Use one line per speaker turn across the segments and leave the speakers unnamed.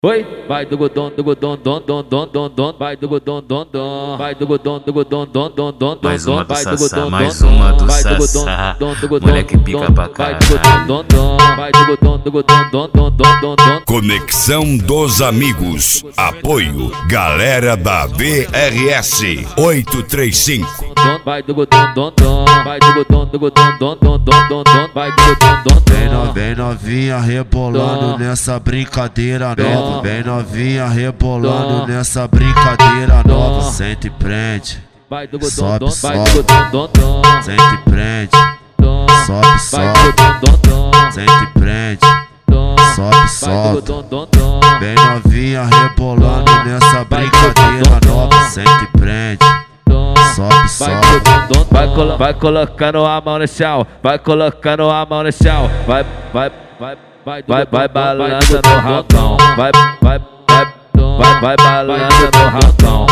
Oi, vai do godon, don, vai do godon, don, vai do godon, don,
mais uma do
vai do
Sassá,
godon,
mais uma do
vai do
Sassá,
godon,
moleque pica pra
vai do
caralho.
godon, vai do godon,
Conexão dos Amigos. Apoio Galera da VRS 835.
vai do godon, vai do godon, vai do godon,
Vem novinha rebolando nessa brincadeira nova. Vem novinha rebolando nessa brincadeira nova. Sente e prende,
vai do godon,
sobe,
vai do
sobe.
godon,
Sente e prende, sobe,
vai
sobe.
do godon,
Sente e prende, sobe, sobe. Vem novinha rebolando nessa brincadeira nova. Sente e prende, sobe, sobe.
vai colocando a mão no chão, vai colocando a mão no chão, vai balança no rabão, vai balança no rabão,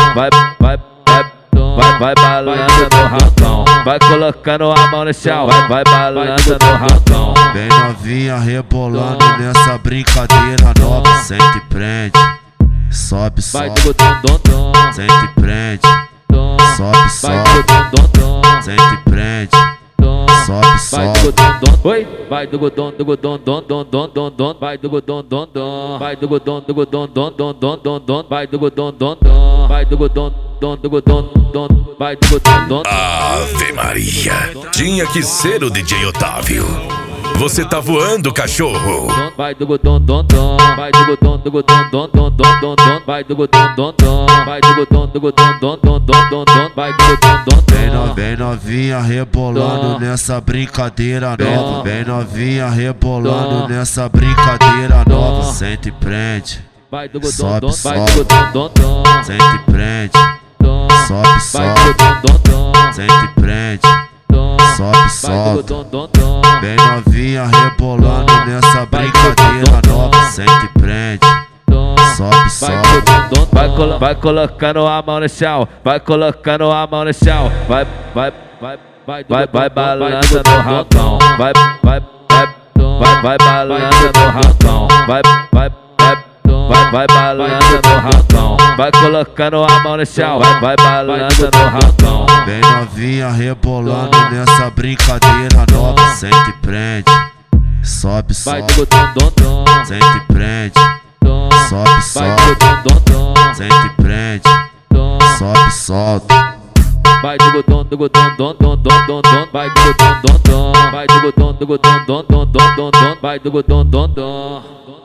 vai balança no rabão, vai colocando a mão no chão, vai balança no rabão.
Vem novinha rebolando nessa brincadeira nova. Sente e prende, sobe,
Vai
sobe.
do godon,
Sente e prende, sobe,
vai
sobe.
do godon,
Sente e prende, sobe,
vai
sobe.
do godon, oi, vai do godon, vai do godon, vai do godon, vai do godon, vai do godon, vai do godon.
Ave Maria. Tinha que ser o DJ Otávio. Você tá voando, cachorro.
Vai do godon, vai do godon, vai do godon, vai do godon, vai do godon.
Vem novinha rebolando nessa brincadeira nova. Vem novinha rebolando nessa brincadeira nova. Sente e prende,
Vai do godon,
sobe,
vai
sobe.
do godon,
Sente e prende, sobe,
vai
sobe.
do godon,
Sente e prende, sobe,
vai do
sobe.
godon,
Vem novinha rebolando nessa brincadeira nova. Sente e prende, sobe, sobe.
vai colocando a mão no chão, vai colocando a mão no chão, vai balança no rabão, vai balança no rabão, vai balança no rabão, vai colocando a mão no chão, vai balança no rabão.
Vem novinha rebolando nessa brincadeira nova. Sente e prende, sobe,
Vai
sobe.
do godon,
Sente e prende, sobe,
vai
sobe.
do godon,
Sente e prende, sobe, solta.
vai do godon, vai do godon, vai do godon, vai do godon.